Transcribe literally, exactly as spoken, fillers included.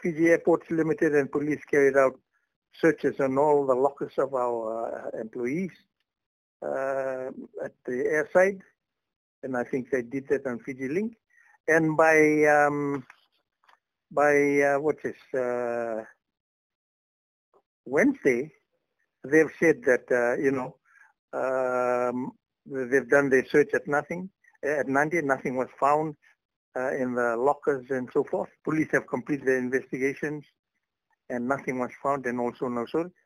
Fiji Airports Limited and police carried out searches on all the lockers of our uh, employees uh, at the airside, and I think they did that on Fiji Link. And by um, by uh, what's this uh, Wednesday, they've said that uh, you know um, they've done their search at nothing at Nandi. Nothing was found uh, in the lockers and so forth. Police have completed their investigations, and nothing was found, and also no source.